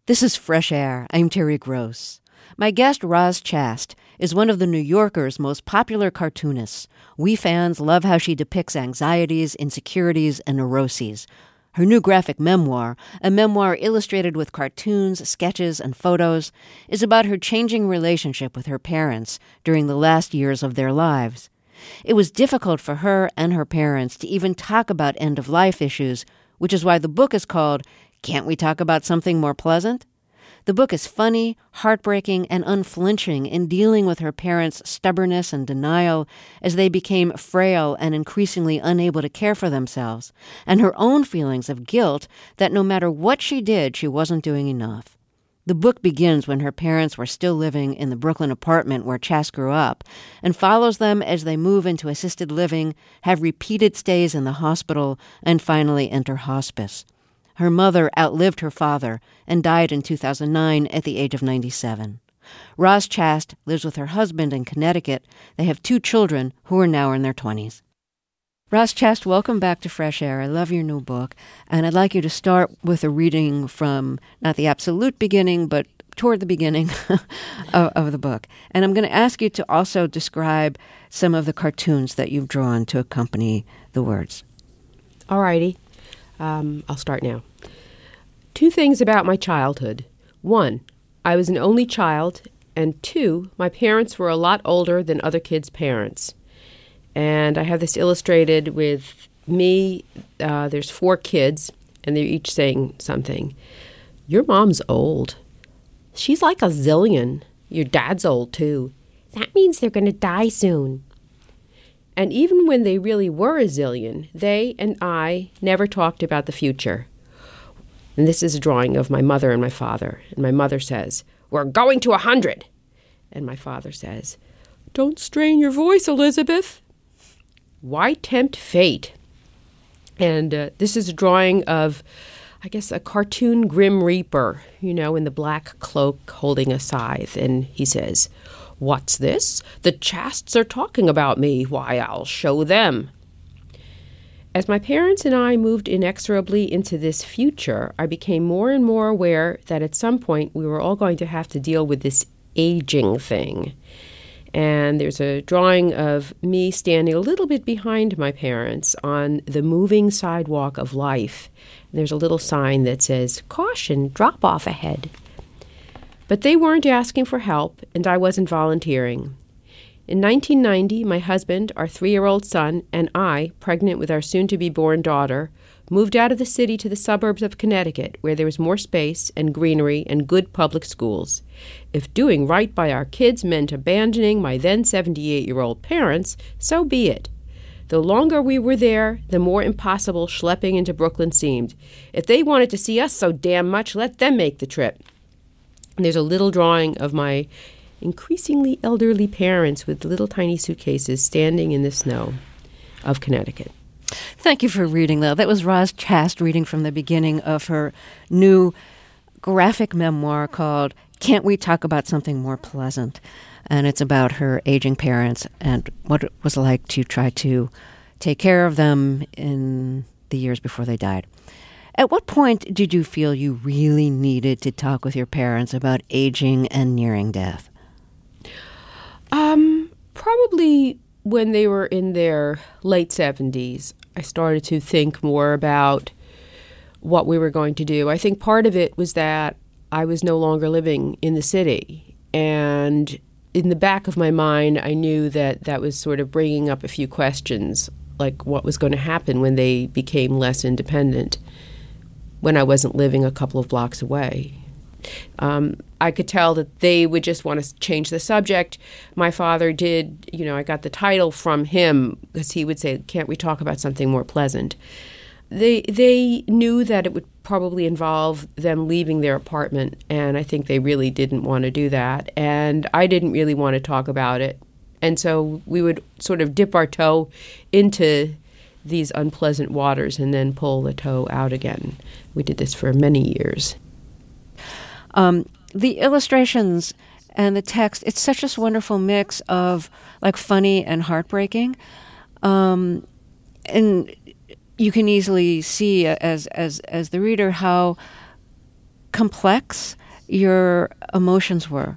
This is Fresh Air. I'm Terry Gross. My guest, Roz Chast, is one of the New Yorker's most popular cartoonists. We fans love how she depicts anxieties, insecurities, and neuroses. Her new graphic memoir, a memoir illustrated with cartoons, sketches, and photos, is about her changing relationship with her parents during the last years of their lives. It was difficult for her and her parents to even talk about end-of-life issues, which is why the book is called Can't We Talk About Something More Pleasant? The book is funny, heartbreaking, and unflinching in dealing with her parents' stubbornness and denial as they became frail and increasingly unable to care for themselves, and her own feelings of guilt that no matter what she did, she wasn't doing enough. The book begins when her parents were still living in the Brooklyn apartment where Chast grew up, and follows them as they move into assisted living, have repeated stays in the hospital, and finally enter hospice. Her mother outlived her father and died in 2009 at the age of 97. Roz Chast lives with her husband in Connecticut. They have 2 children who are now in their 20s. Roz Chast, welcome back to Fresh Air. I love your new book, and I'd like you to start with a reading from not the absolute beginning, but toward the beginning of the book. And I'm going to ask you to also describe some of the cartoons that you've drawn to accompany the words. All righty. I'll start now. 2 things about my childhood. 1, I was an only child, and 2, my parents were a lot older than other kids' parents. And I have this illustrated with me. There's 4 kids, and they're each saying something. Your mom's old. She's like a zillion. Your dad's old, too. That means they're going to die soon. And even when they really were a zillion, they and I never talked about the future. And this is a drawing of my mother and my father. And my mother says, "We're going to 100." And my father says, "Don't strain your voice, Elizabeth." Why tempt fate? And this is a drawing of, I guess, a cartoon Grim Reaper, in the black cloak holding a scythe. And he says, "What's this? The Chasts are talking about me. Why, I'll show them." As my parents and I moved inexorably into this future, I became more and more aware that at some point we were all going to have to deal with this aging thing. And there's a drawing of me standing a little bit behind my parents on the moving sidewalk of life. And there's a little sign that says, "Caution, drop off ahead." But they weren't asking for help, and I wasn't volunteering. In 1990, my husband, our 3-year-old son, and I, pregnant with our soon-to-be-born daughter, moved out of the city to the suburbs of Connecticut, where there was more space and greenery and good public schools. If doing right by our kids meant abandoning my then 78-year-old parents, so be it. The longer we were there, the more impossible schlepping into Brooklyn seemed. If they wanted to see us so damn much, let them make the trip. And there's a little drawing of my increasingly elderly parents with little tiny suitcases standing in the snow of Connecticut. Thank you for reading, though. That was Roz Chast reading from the beginning of her new graphic memoir called Can't We Talk About Something More Pleasant? And it's about her aging parents and what it was like to try to take care of them in the years before they died. At what point did you feel you really needed to talk with your parents about aging and nearing death? Probably when they were in their late 70s, I started to think more about what we were going to do. I think part of it was that I was no longer living in the city. And in the back of my mind, I knew that that was sort of bringing up a few questions, like what was going to happen when they became less independent, when I wasn't living a couple of blocks away. I could tell that they would just want to change the subject. My father did, I got the title from him because he would say, "Can't we talk about something more pleasant?" They knew that it would probably involve them leaving their apartment, and I think they really didn't want to do that. And I didn't really want to talk about it. And so we would sort of dip our toe into these unpleasant waters and then pull the toe out again. We did this for many years. The illustrations and the text, it's such a wonderful mix of like funny and heartbreaking. And you can easily see as the reader how complex your emotions were.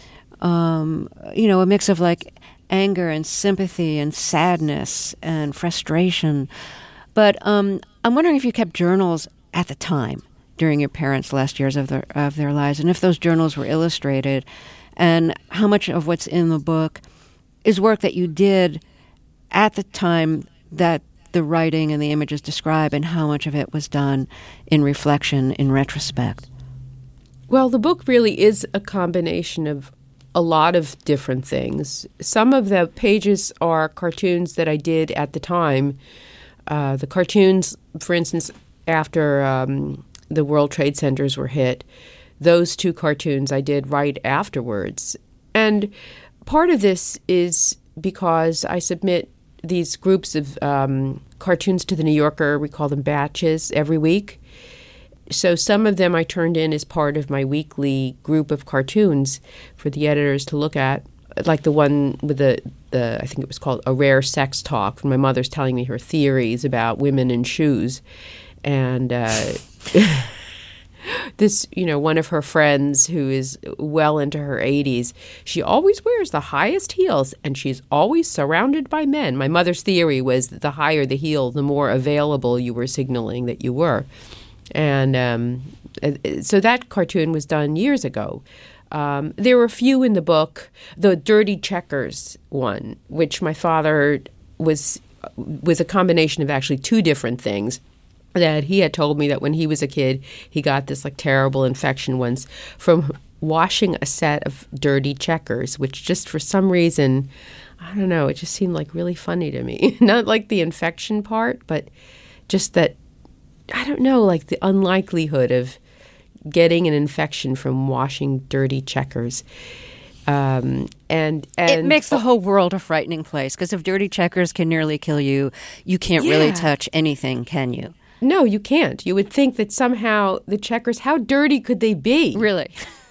A mix of like anger and sympathy and sadness and frustration. But I'm wondering if you kept journals at the time during your parents' last years of their lives, and if those journals were illustrated, and how much of what's in the book is work that you did at the time that the writing and the images describe, and how much of it was done in reflection, in retrospect. Well, the book really is a combination of a lot of different things. Some of the pages are cartoons that I did at the time. The cartoons, for instance, after the World Trade Centers were hit, those two cartoons I did right afterwards. And part of this is because I submit these groups of cartoons to the New Yorker. We call them batches every week. So some of them I turned in as part of my weekly group of cartoons for the editors to look at, like the one with the I think it was called A Rare Sex Talk, when my mother's telling me her theories about women and shoes. And this, one of her friends who is well into her 80s, she always wears the highest heels and she's always surrounded by men. My mother's theory was that the higher the heel, the more available you were signaling that you were. And so that cartoon was done years ago. There were a few in the book. The Dirty Checkers one, which my father was a combination of actually two different things. That he had told me that when he was a kid, he got this like terrible infection once from washing a set of dirty checkers, which just for some reason, I don't know, it just seemed like really funny to me. Not like the infection part, but just that, I don't know, like the unlikelihood of getting an infection from washing dirty checkers. And it makes the whole world a frightening place, because if dirty checkers can nearly kill you, you can't really touch anything, can you? No, you can't. You would think that somehow the checkers, how dirty could they be? Really?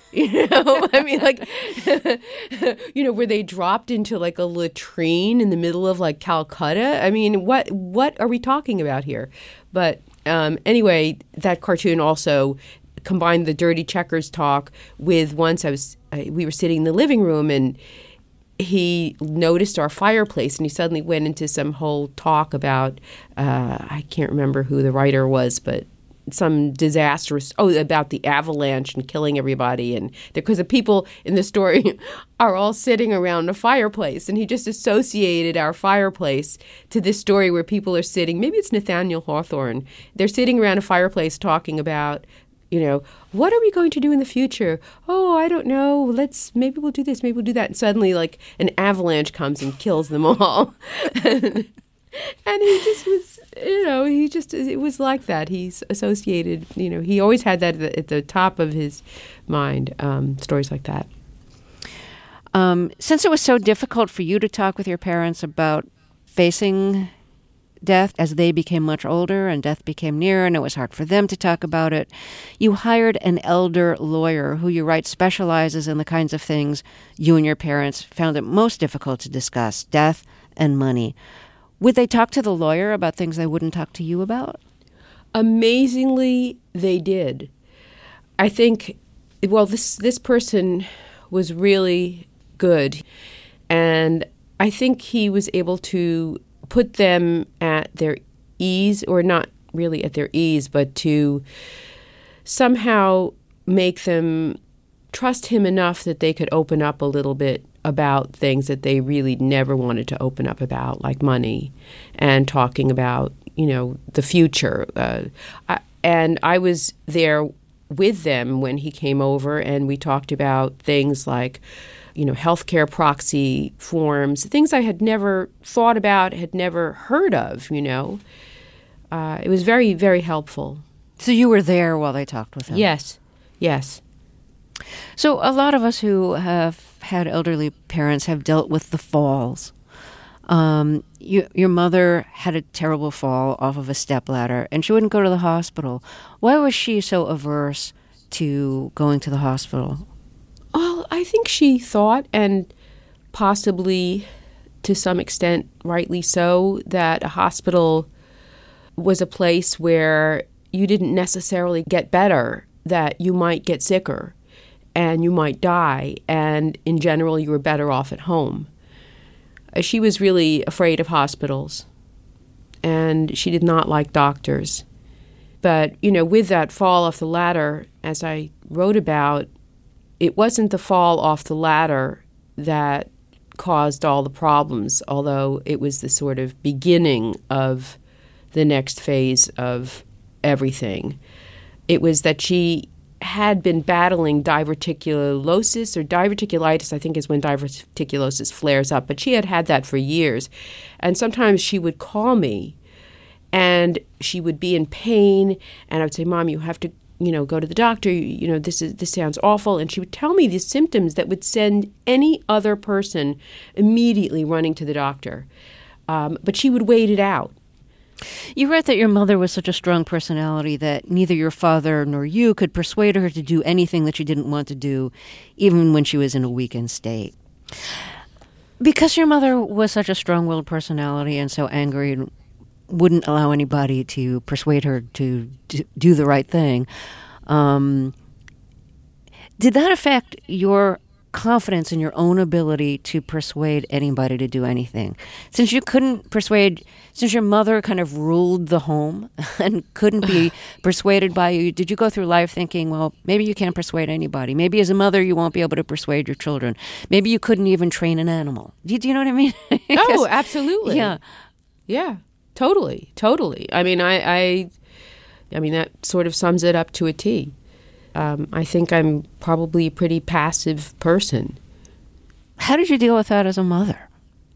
I mean, like, were they dropped into like a latrine in the middle of like Calcutta? I mean, what are we talking about here? But anyway, that cartoon also combined the Dirty Checkers talk with once we were sitting in the living room and he noticed our fireplace and he suddenly went into some whole talk about, I can't remember who the writer was, but some disastrous, about the avalanche and killing everybody. And because the people in the story are all sitting around a fireplace. And he just associated our fireplace to this story where people are sitting, maybe it's Nathaniel Hawthorne. They're sitting around a fireplace talking about, what are we going to do in the future? Oh, I don't know. Maybe we'll do this, maybe we'll do that. And suddenly, like, an avalanche comes and kills them all. And he just was, it was like that. He's associated, he always had that at the top of his mind, stories like that. Since it was so difficult for you to talk with your parents about facing death as they became much older and death became near and it was hard for them to talk about it, you hired an elder lawyer who you write specializes in the kinds of things you and your parents found it most difficult to discuss, death and money. Would they talk to the lawyer about things they wouldn't talk to you about? Amazingly, they did. I think, this person was really good. And I think he was able to put them at their ease, or not really at their ease, but to somehow make them trust him enough that they could open up a little bit about things that they really never wanted to open up about, like money and talking about, the future. And I was there with them when he came over, and we talked about things like, healthcare proxy forms, things I had never thought about, had never heard of, It was very, very helpful. So you were there while they talked with him? Yes. So a lot of us who have had elderly parents have dealt with the falls. Your mother had a terrible fall off of a stepladder, and she wouldn't go to the hospital. Why was she so averse to going to the hospital? Well, I think she thought, and possibly to some extent rightly so, that a hospital was a place where you didn't necessarily get better. that you might get sicker and you might die, and in general, you were better off at home. She was really afraid of hospitals, and she did not like doctors. But, with that fall off the ladder, as I wrote about, it wasn't the fall off the ladder that caused all the problems, although it was the sort of beginning of the next phase of everything. It was that she had been battling diverticulosis, or diverticulitis, I think is when diverticulosis flares up, but she had had that for years. And sometimes she would call me and she would be in pain, and I would say, Mom, you have to, go to the doctor. This sounds awful. And she would tell me these symptoms that would send any other person immediately running to the doctor. But she would wait it out. You write that your mother was such a strong personality that neither your father nor you could persuade her to do anything that she didn't want to do, even when she was in a weakened state. Because your mother was such a strong-willed personality and so angry and wouldn't allow anybody to persuade her to do the right thing, did that affect your confidence in your own ability to persuade anybody to do anything? Since you couldn't persuade, since your mother kind of ruled the home and couldn't be persuaded by you, did you go through life thinking, well, maybe you can't persuade anybody? Maybe as a mother you won't be able to persuade your children. Maybe you couldn't even train an animal. Do you know what I mean? Oh, absolutely. Yeah. Yeah, totally. I mean, I mean, that sort of sums it up to a T. I think I'm probably a pretty passive person. How did you deal with that as a mother?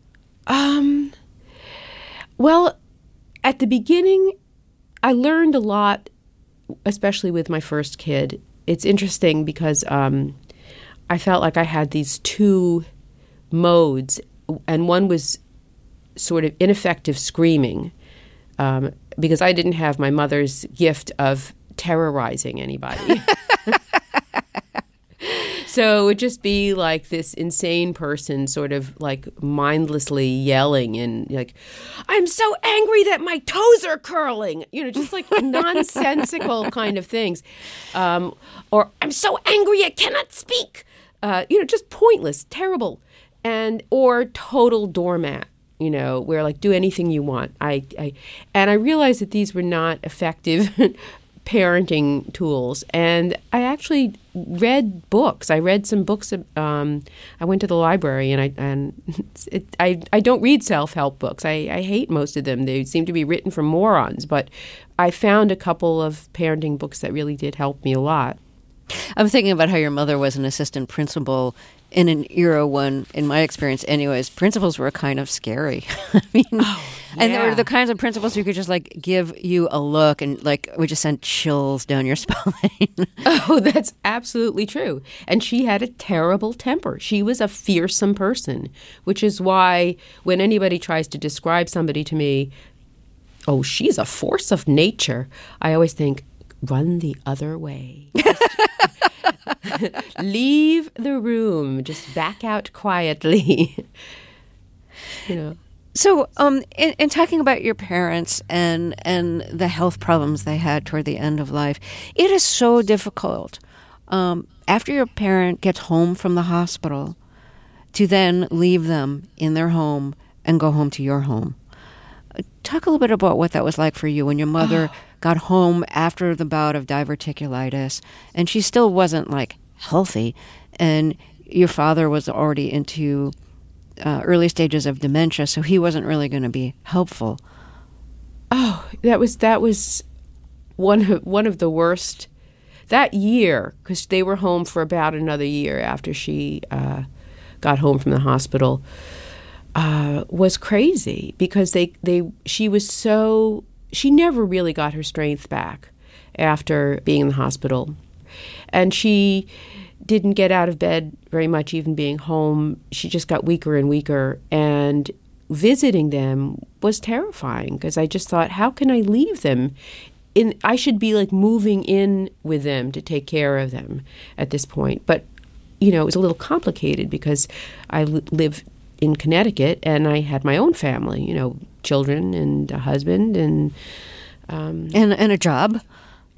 Well, at the beginning, I learned a lot, especially with my first kid. It's interesting because I felt like I had these two modes, and one was sort of ineffective screaming, because I didn't have my mother's gift of terrorizing anybody. So it would just be like this insane person sort of like mindlessly yelling and like, I'm so angry that my toes are curling, just like nonsensical kind of things. Or I'm so angry I cannot speak, just pointless, terrible. Or total doormat, where like do anything you want. And I realized that these were not effective parenting tools, and I actually read books. I read some books. I went to the library, and I don't read self-help books. I hate most of them. They seem to be written for morons. But I found a couple of parenting books that really did help me a lot. I'm thinking about how your mother was an assistant principal in an era when, in my experience anyways, principals were kind of scary. I mean, and they were the kinds of principals who could just like give you a look and like would just send chills down your spine. Oh, that's absolutely true. And she had a terrible temper. She was a fearsome person, which is why when anybody tries to describe somebody to me, oh, she's a force of nature, I always think, run the other way. Leave the room. Just back out quietly. So, in talking about your parents and the health problems they had toward the end of life, it is so difficult after your parent gets home from the hospital to then leave them in their home and go home to your home. Talk a little bit about what that was like for you when your mother got home after the bout of diverticulitis, and she still wasn't like healthy, and your father was already into early stages of dementia, so he wasn't really going to be helpful. Oh, that was one of the worst. That year, because they were home for about another year after she got home from the hospital, was crazy because she never really got her strength back after being in the hospital. And she didn't get out of bed very much, even being home. She just got weaker and weaker. And visiting them was terrifying because I just thought, how can I leave them? I should be like moving in with them to take care of them at this point. But, it was a little complicated because I live in Connecticut and I had my own family, children and a husband and a job.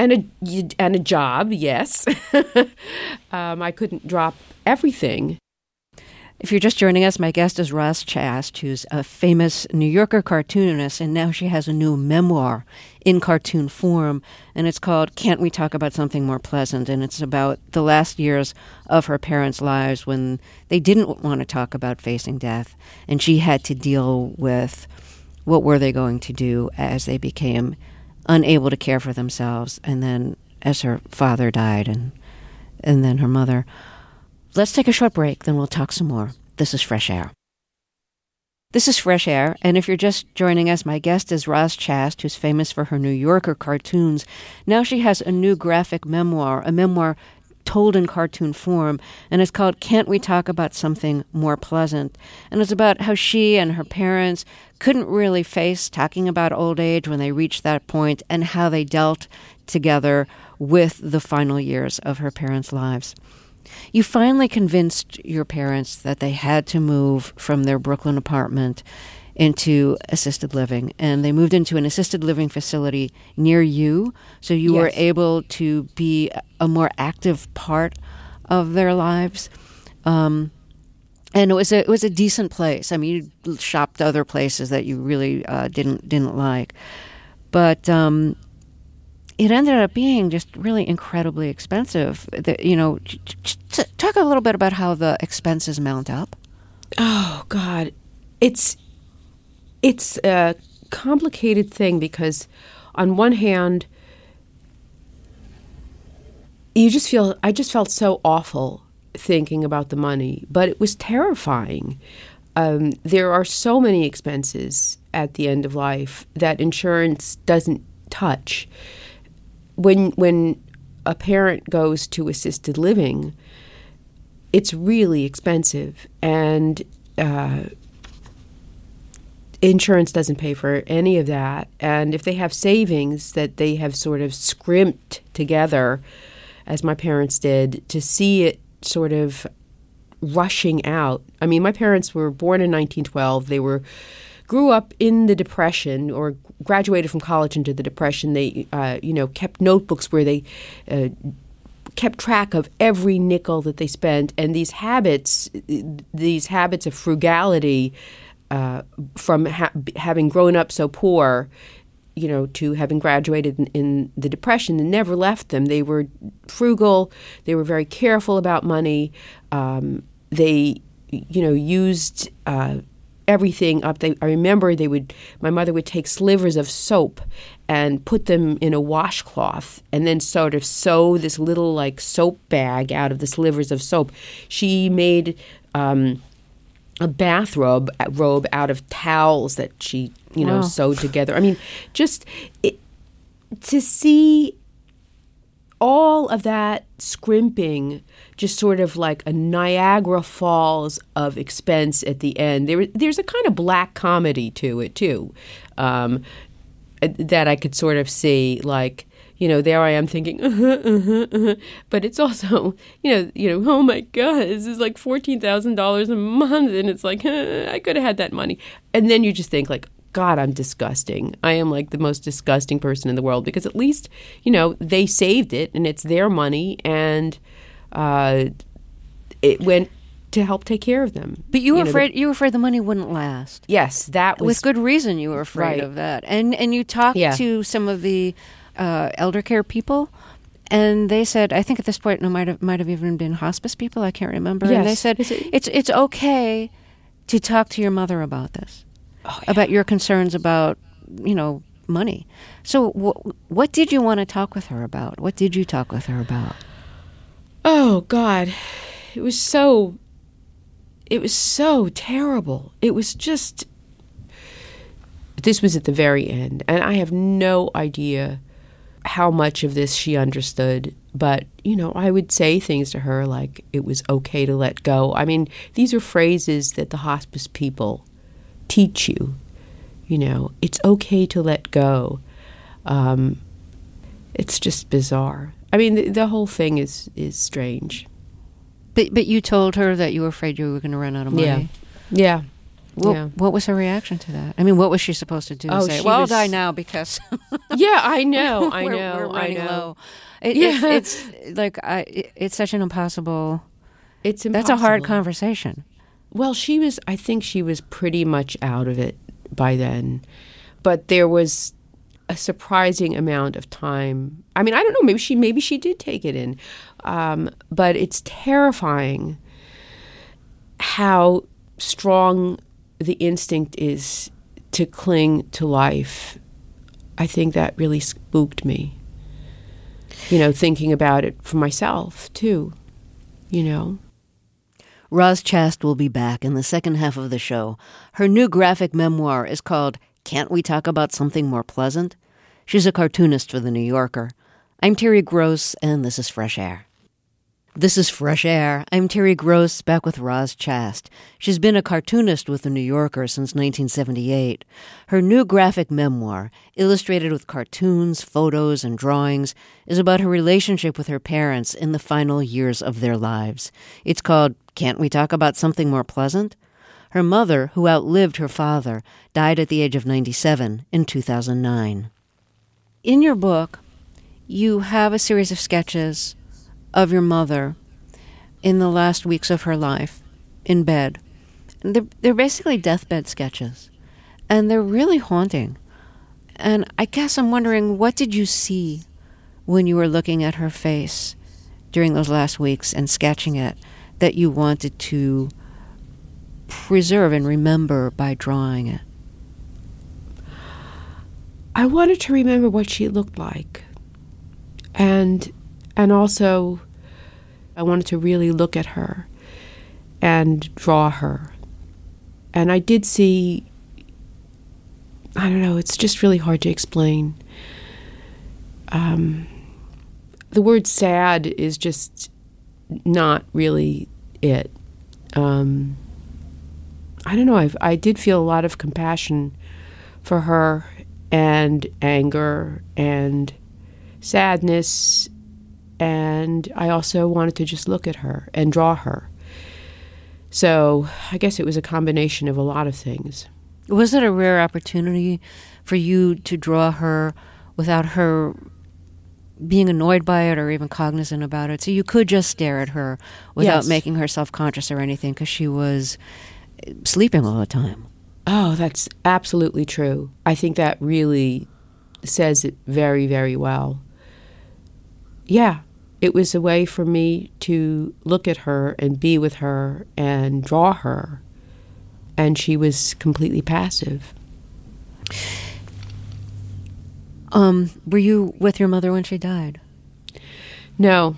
And a job, yes. I couldn't drop everything. If you're just joining us, my guest is Roz Chast, who's a famous New Yorker cartoonist, and now she has a new memoir in cartoon form, and it's called Can't We Talk About Something More Pleasant? And it's about the last years of her parents' lives when they didn't want to talk about facing death, and she had to deal with what were they going to do as they became unable to care for themselves, and then as her father died, and then her mother. Let's take a short break, then we'll talk some more. This is Fresh Air. This is Fresh Air, and if you're just joining us, my guest is Roz Chast, who's famous for her New Yorker cartoons. Now she has a new graphic memoir, a memoir told in cartoon form, and it's called Can't We Talk About Something More Pleasant? And it's about how she and her parents couldn't really face talking about old age when they reached that point, and how they dealt together with the final years of her parents' lives. You finally convinced your parents that they had to move from their Brooklyn apartment into assisted living, and they moved into an assisted living facility near you, so you were able to be a more active part of their lives. And it was a decent place. I mean, you shopped other places that you really didn't like, but it ended up being just really incredibly expensive. Talk a little bit about how the expenses mount up. Oh God, it's a complicated thing because, on one hand, I just felt so awful thinking about the money, but it was terrifying. There are so many expenses at the end of life that insurance doesn't touch. When a parent goes to assisted living, it's really expensive, and insurance doesn't pay for any of that. And if they have savings that they have sort of scrimped together, as my parents did, to see it sort of rushing out. I mean, my parents were born in 1912. They grew up in the Depression, or graduated from college into the Depression. They, kept notebooks where they kept track of every nickel that they spent. And these habits of frugality, from having grown up so poor, to having graduated in the Depression, and never left them. They were frugal. They were very careful about money. They, used everything up. I remember my mother would take slivers of soap and put them in a washcloth, and then sort of sew this little soap bag out of the slivers of soap. She made a bathrobe out of towels that she Wow. sewed together. I mean, to see all of that scrimping, just sort of like a Niagara Falls of expense at the end. There's a kind of black comedy to it too, that I could sort of see. There I am thinking, but it's also, oh my God, this is like $14,000 a month, and it's like, I could have had that money. And then you just think God, I'm disgusting. I am the most disgusting person in the world, because at least, they saved it, and it's their money, and it went to help take care of them. But you were afraid. You were afraid the money wouldn't last. Yes, that was with good reason. You were afraid of that, and you talked to some of the elder care people, and they said, I think at this point, it might have even been hospice people. I can't remember. Yes. And they said it's okay to talk to your mother about this, about your concerns about money. So what did you want to talk with her about? What did you talk with her about? Oh God, it was so terrible. It was just. This was at the very end, and I have no idea how much of this she understood. But, I would say things to her like it was okay to let go. I mean, these are phrases that the hospice people teach you. It's okay to let go. It's just bizarre. I mean, the whole thing is strange. But you told her that you were afraid you were going to run out of money. Yeah. What was her reaction to that? I mean, what was she supposed to do? Say, well, I'll die now because... Yeah, I know, we're running low. Yeah. It's like, it's such an impossible... It's impossible. That's a hard conversation. Well, I think she was pretty much out of it by then. But there was a surprising amount of time. I mean, I don't know, maybe she did take it in. But it's terrifying how strong the instinct is to cling to life. I think that really spooked me. Thinking about it for myself, too, Roz Chast will be back in the second half of the show. Her new graphic memoir is called Can't We Talk About Something More Pleasant? She's a cartoonist for The New Yorker. I'm Terry Gross, and this is Fresh Air. This is Fresh Air. I'm Terry Gross, back with Roz Chast. She's been a cartoonist with The New Yorker since 1978. Her new graphic memoir, illustrated with cartoons, photos, and drawings, is about her relationship with her parents in the final years of their lives. It's called Can't We Talk About Something More Pleasant? Her mother, who outlived her father, died at the age of 97 in 2009. In your book, you have a series of sketches of your mother in the last weeks of her life in bed. And they're basically deathbed sketches, and they're really haunting. And I guess I'm wondering, what did you see when you were looking at her face during those last weeks and sketching it that you wanted to preserve and remember by drawing it? I wanted to remember what she looked like. And also, I wanted to really look at her and draw her. And I did see, I don't know, it's just really hard to explain. The word sad is just not really it. I don't know, I did feel a lot of compassion for her, and anger and sadness. And I also wanted to just look at her and draw her. So I guess it was a combination of a lot of things. Was it a rare opportunity for you to draw her without her being annoyed by it or even cognizant about it? So you could just stare at her without making her self-conscious or anything, because she was sleeping all the time. Oh, that's absolutely true. I think that really says it very, very well. Yeah. It was a way for me to look at her and be with her and draw her. And she was completely passive. Were you with your mother when she died? No.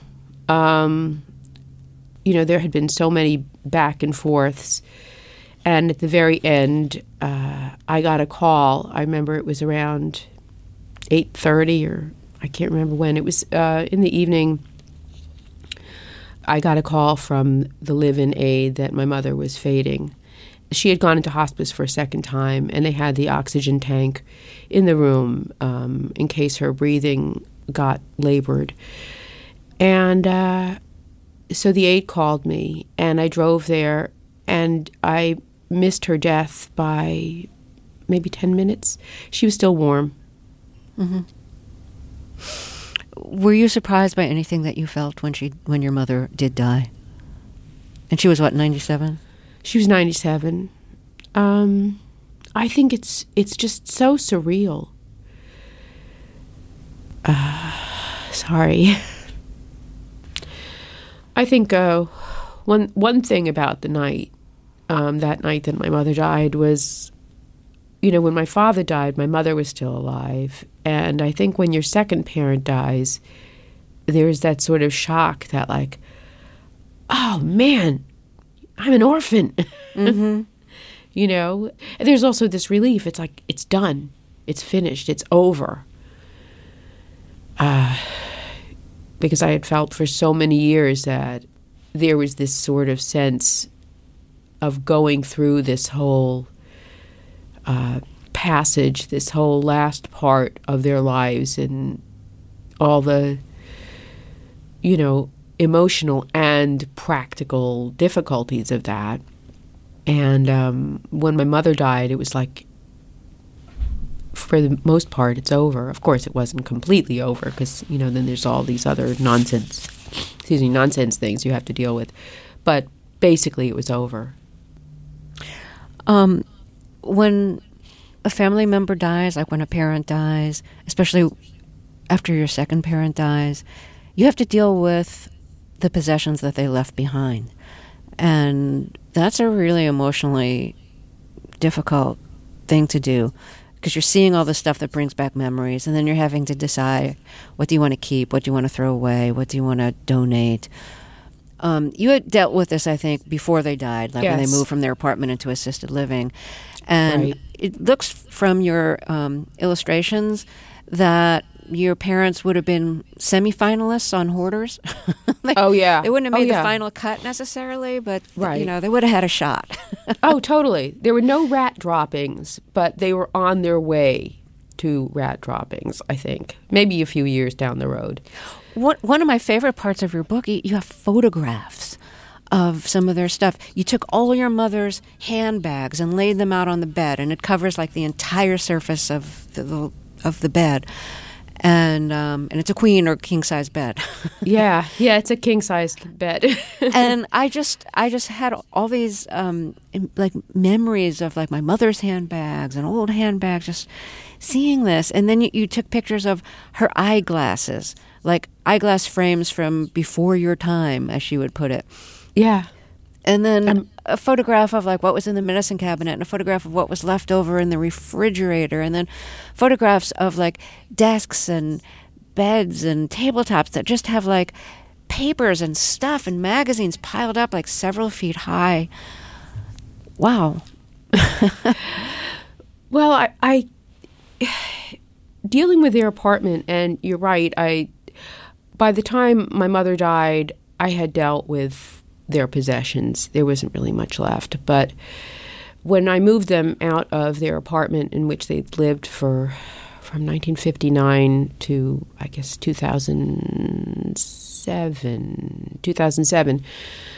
There had been so many back and forths. And at the very end, I got a call. I remember it was around 8:30, or I can't remember when. It was in the evening. I got a call from the live-in aide that my mother was fading. She had gone into hospice for a second time, and they had the oxygen tank in the room in case her breathing got labored. And so the aide called me, and I drove there, and I missed her death by maybe 10 minutes. She was still warm. Mm-hmm. Were you surprised by anything that you felt when your mother did die? And she was what, 97? She was 97. I think it's just so surreal. Sorry. I think one thing about the night, that night that my mother died, was, when my father died, my mother was still alive. And I think when your second parent dies, there's that sort of shock that, like, oh, man, I'm an orphan. Mm-hmm. And there's also this relief. It's like, it's done. It's finished. It's over. Because I had felt for so many years that there was this sort of sense of going through this whole passage, this whole last part of their lives, and all the, emotional and practical difficulties of that. And when my mother died, it was like, for the most part, it's over. Of course, it wasn't completely over because, then there's all these other nonsense things you have to deal with. But basically, it was over. When a family member dies, like when a parent dies, especially after your second parent dies, you have to deal with the possessions that they left behind. And that's a really emotionally difficult thing to do because you're seeing all the stuff that brings back memories, and then you're having to decide, what do you want to keep, what do you want to throw away, what do you want to donate. You had dealt with this, I think, before they died, like when they moved from their apartment into assisted living. And it looks from your illustrations that your parents would have been semifinalists on Hoarders. They wouldn't have made the final cut necessarily, but they would have had a shot. Oh, totally. There were no rat droppings, but they were on their way to rat droppings, I think. Maybe a few years down the road. One of my favorite parts of your book, you have photographs of some of their stuff. You took all your mother's handbags and laid them out on the bed, and it covers like the entire surface of the bed. And it's a queen or king size bed. yeah, it's a king size bed. And I just had all these like memories of like my mother's handbags and old handbags, just seeing this. And then you took pictures of her eyeglasses, like eyeglass frames from before your time, as she would put it. Yeah. And then a photograph of like what was in the medicine cabinet, and a photograph of what was left over in the refrigerator, and then photographs of like desks and beds and tabletops that just have like papers and stuff and magazines piled up like several feet high. Wow. Well, I dealing with their apartment, and you're right, by the time my mother died, I had dealt with their possessions. There wasn't really much left. But when I moved them out of their apartment in which they'd lived from 1959 to, I guess, 2007.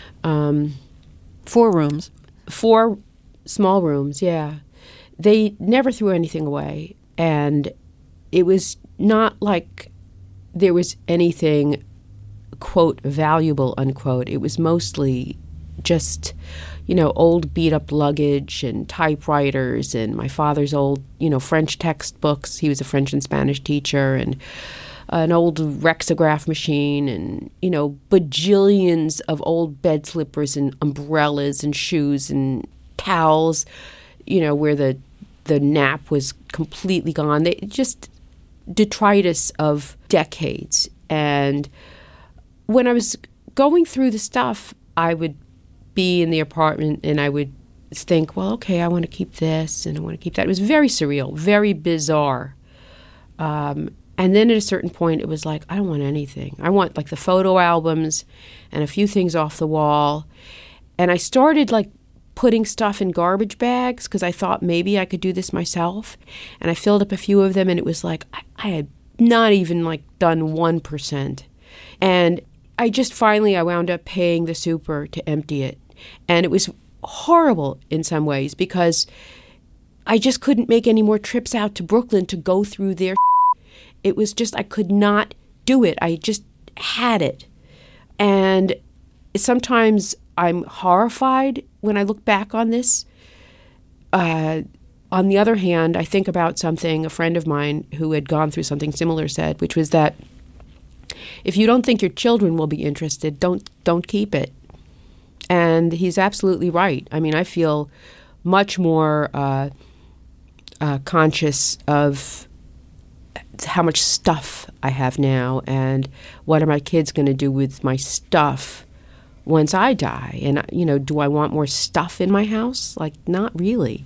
4 rooms. 4 small rooms, yeah. They never threw anything away. And it was not like there was anything, quote, valuable, unquote. It was mostly just, old beat-up luggage and typewriters and my father's old, French textbooks. He was a French and Spanish teacher, and an old Rexograph machine, and, bajillions of old bed slippers and umbrellas and shoes and towels, where the nap was completely gone. They just detritus of decades. And when I was going through the stuff, I would be in the apartment and I would think, well, okay, I want to keep this and I want to keep that. It was very surreal, very bizarre. And then at a certain point, it was like, I don't want anything. I want like the photo albums and a few things off the wall. And I started like putting stuff in garbage bags because I thought maybe I could do this myself. And I filled up a few of them, and it was like I had not even like done 1%. And I wound up paying the super to empty it. And it was horrible in some ways because I just couldn't make any more trips out to Brooklyn to go through their It was just, I could not do it. I just had it. And sometimes I'm horrified when I look back on this. On the other hand, I think about something a friend of mine who had gone through something similar said, which was that if you don't think your children will be interested, don't keep it. And he's absolutely right. I mean, I feel much more conscious of how much stuff I have now, and what are my kids going to do with my stuff once I die? And, do I want more stuff in my house? Like, not really.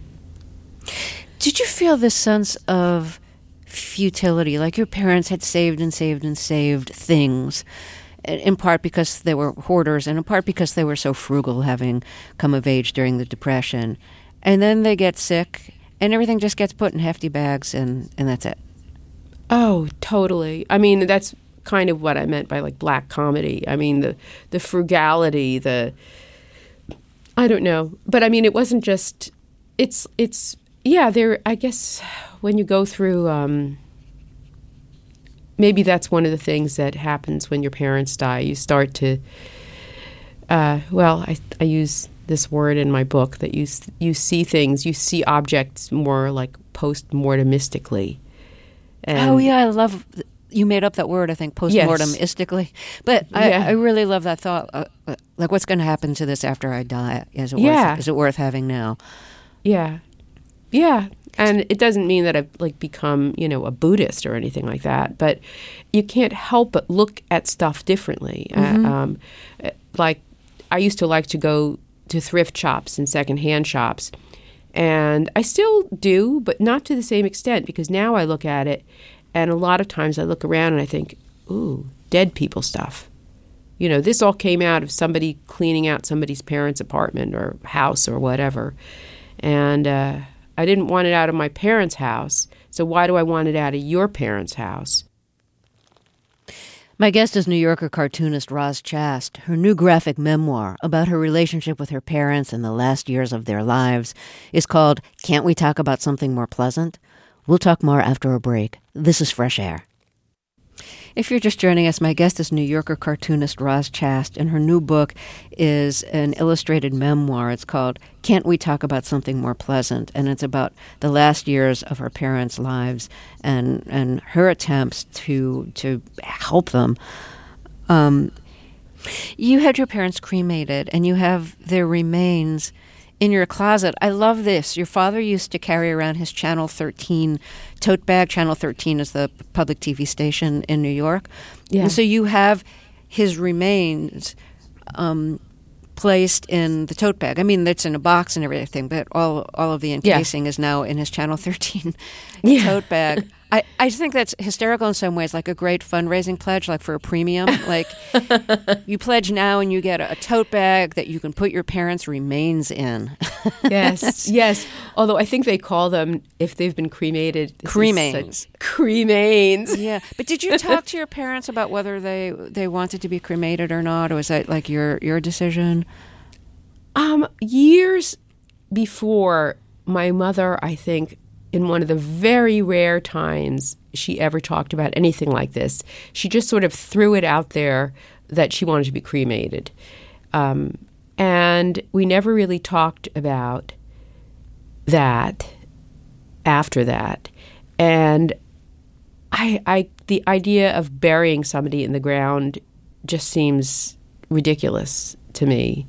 Did you feel this sense of futility, like your parents had saved and saved and saved things, in part because they were hoarders and in part because they were so frugal, having come of age during the Depression, and then they get sick and everything just gets put in hefty bags and that's it? Oh, totally. I mean, that's kind of what I meant by like black comedy. I mean, the frugality, I don't know. But I mean, it wasn't just, yeah, there, I guess when you go through, maybe that's one of the things that happens when your parents die. You start to, I use this word in my book that you see things, you see objects more like post-mortemistically. Oh, yeah, I love, you made up that word, I think, post-mortemistically. But I really love that thought, like what's going to happen to this after I die? Is it worth having now? Yeah. Yeah. And it doesn't mean that I've become, a Buddhist or anything like that, but you can't help but look at stuff differently. Mm-hmm. Like I used to like to go to thrift shops and secondhand shops, and I still do, but not to the same extent, because now I look at it, and a lot of times I look around and I think, ooh, dead people stuff. This all came out of somebody cleaning out somebody's parents' apartment or house or whatever, and I didn't want it out of my parents' house, so why do I want it out of your parents' house? My guest is New Yorker cartoonist Roz Chast. Her new graphic memoir about her relationship with her parents in the last years of their lives is called Can't We Talk About Something More Pleasant? We'll talk more after a break. This is Fresh Air. If you're just joining us, my guest is New Yorker cartoonist Roz Chast, and her new book is an illustrated memoir. It's called Can't We Talk About Something More Pleasant? And it's about the last years of her parents' lives and her attempts to help them. You had your parents cremated, and you have their remains in your closet. I love this. Your father used to carry around his Channel 13 tote bag. Channel 13 is the public TV station in New York. Yeah. And so you have his remains placed in the tote bag. I mean, it's in a box and everything, but all of the encasing is now in his Channel 13 tote bag. I think that's hysterical in some ways, like a great fundraising pledge, like for a premium. Like you pledge now and you get a tote bag that you can put your parents' remains in. Yes. Although I think they call them, if they've been cremated, cremains. Cremains. Yeah. But did you talk to your parents about whether they wanted to be cremated or not? Or was that like your decision? Years before, my mother, I think, in one of the very rare times she ever talked about anything like this, she just sort of threw it out there that she wanted to be cremated. And we never really talked about that after that. And the idea of burying somebody in the ground just seems ridiculous to me.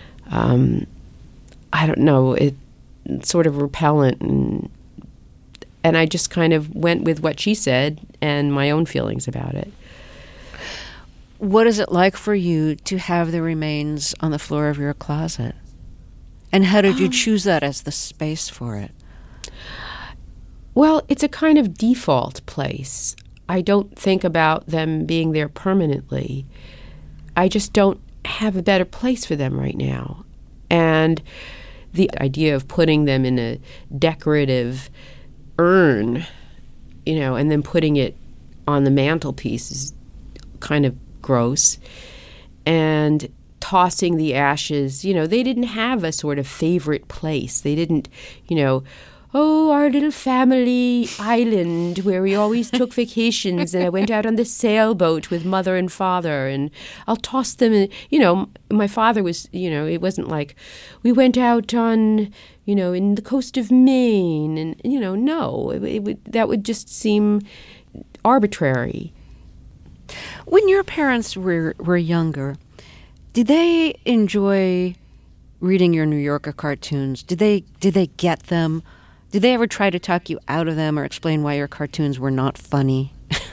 I don't know, it's sort of repellent, and I just kind of went with what she said and my own feelings about it. What is it like for you to have the remains on the floor of your closet? And how did you choose that as the space for it? Well, it's a kind of default place. I don't think about them being there permanently. I just don't have a better place for them right now. And the idea of putting them in a decorative urn, and then putting it on the mantelpiece is kind of gross. And tossing the ashes, they didn't have a sort of favorite place. They didn't, our little family island where we always took vacations, and I went out on the sailboat with mother and father, and I'll toss them in. My father was, it wasn't like we went out on, in the coast of Maine, and, no, that would just seem arbitrary. When your parents were younger, did they enjoy reading your New Yorker cartoons? Did they get them? Did they ever try to talk you out of them or explain why your cartoons were not funny?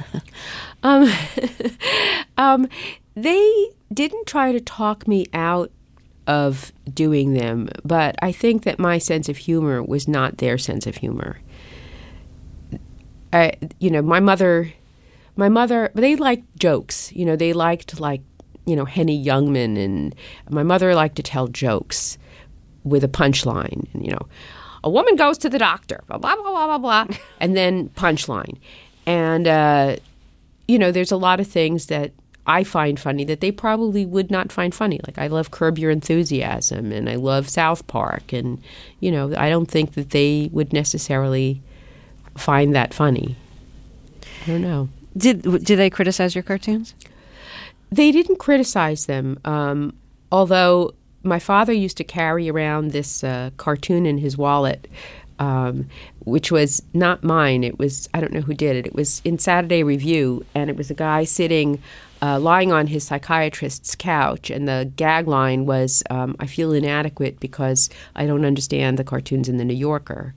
They didn't try to talk me out of doing them, but I think that my sense of humor was not their sense of humor. My mother, they liked jokes. They liked Henny Youngman, and my mother liked to tell jokes with a punchline, and a woman goes to the doctor, blah, blah, blah, blah, blah, and then punchline. And, there's a lot of things that I find funny that they probably would not find funny. Like, I love Curb Your Enthusiasm, and I love South Park, and, I don't think that they would necessarily find that funny. I don't know. Did they criticize your cartoons? They didn't criticize them, although my father used to carry around this cartoon in his wallet, which was not mine. It was, I don't know who did it. It was in Saturday Review, and it was a guy sitting, lying on his psychiatrist's couch, and the gag line was, I feel inadequate because I don't understand the cartoons in the New Yorker.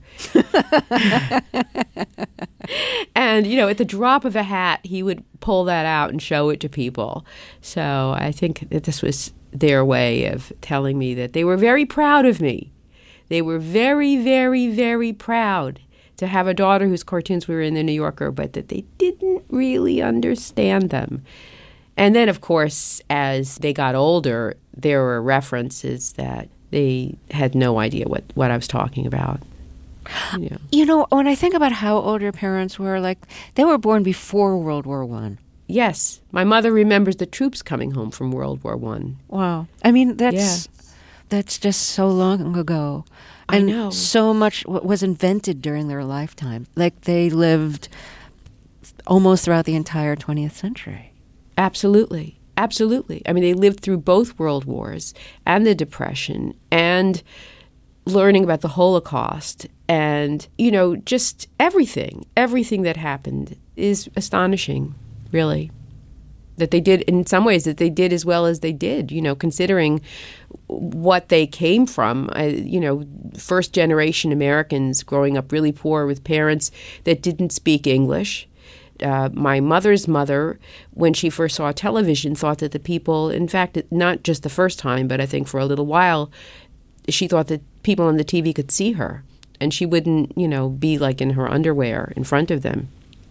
And, at the drop of a hat, he would pull that out and show it to people. So I think that this was their way of telling me that they were very proud of me. They were very, very, very proud to have a daughter whose cartoons were in the New Yorker, but that they didn't really understand them. And then, of course, as they got older, there were references that they had no idea what I was talking about. When I think about how old your parents were, like, they were born before World War I. Yes. My mother remembers the troops coming home from World War I. Wow. I mean, that's just so long ago. And I know. So much was invented during their lifetime. Like, they lived almost throughout the entire 20th century. Absolutely. Absolutely. I mean, they lived through both world wars and the Depression and learning about the Holocaust and, just everything that happened is astonishing, really. That they did, in some ways, that they did as well as they did, considering what they came from. First generation Americans growing up really poor with parents that didn't speak English. My mother's mother, when she first saw television, thought that the people, in fact, not just the first time, but I think for a little while, she thought that people on the TV could see her, and she wouldn't, be like in her underwear in front of them.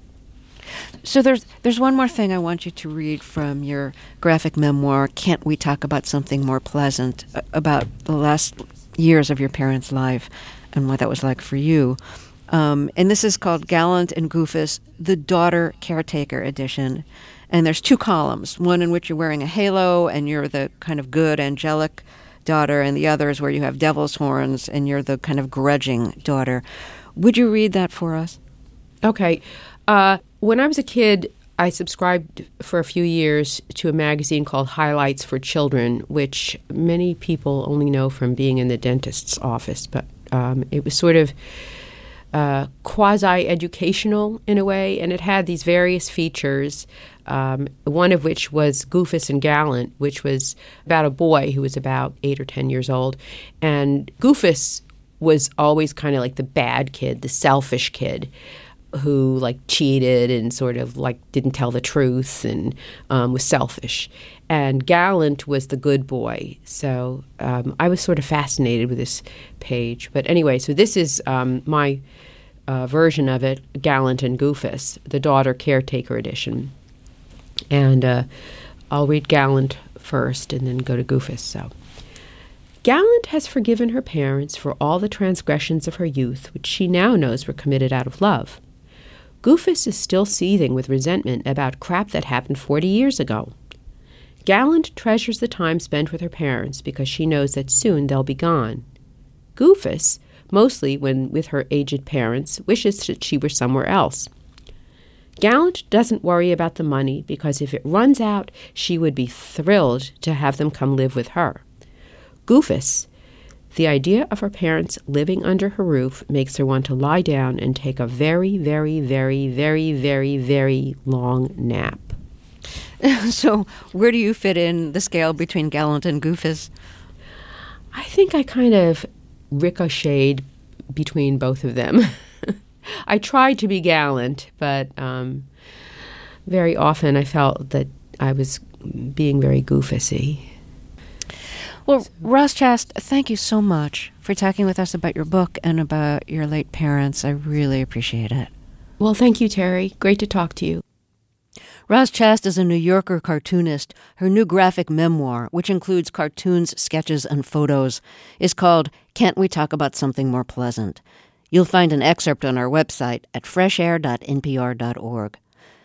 So there's one more thing I want you to read from your graphic memoir, Can't We Talk About Something More Pleasant, about the last years of your parents' life and what that was like for you. And this is called Gallant and Goofus, the Daughter Caretaker Edition. And there's 2 columns, one in which you're wearing a halo and you're the kind of good, angelic daughter, and the other is where you have devil's horns and you're the kind of grudging daughter. Would you read that for us? Okay. When I was a kid, I subscribed for a few years to a magazine called Highlights for Children, which many people only know from being in the dentist's office. But it was sort of quasi-educational in a way, and it had these various features, one of which was Goofus and Gallant, which was about a boy who was about 8 or 10 years old. And Goofus was always kind of like the bad kid, the selfish kid, who like cheated and sort of like didn't tell the truth and was selfish. And Gallant was the good boy. So I was sort of fascinated with this page. But anyway, so this is my version of it, Gallant and Goofus, the Daughter Caretaker Edition. And I'll read Gallant first and then go to Goofus. So, Gallant has forgiven her parents for all the transgressions of her youth, which she now knows were committed out of love. Goofus is still seething with resentment about crap that happened 40 years ago. Gallant treasures the time spent with her parents because she knows that soon they'll be gone. Goofus, mostly when with her aged parents, wishes that she were somewhere else. Gallant doesn't worry about the money because if it runs out, she would be thrilled to have them come live with her. Goofus, the idea of her parents living under her roof makes her want to lie down and take a very, very, very, very, very, very long nap. So where do you fit in the scale between Gallant and Goofus? I think I kind of ricocheted between both of them. I tried to be Gallant, but very often I felt that I was being very Goofusy. Well, Roz Chast, thank you so much for talking with us about your book and about your late parents. I really appreciate it. Well, thank you, Terry. Great to talk to you. Roz Chast is a New Yorker cartoonist. Her new graphic memoir, which includes cartoons, sketches, and photos, is called Can't We Talk About Something More Pleasant? You'll find an excerpt on our website at freshair.npr.org.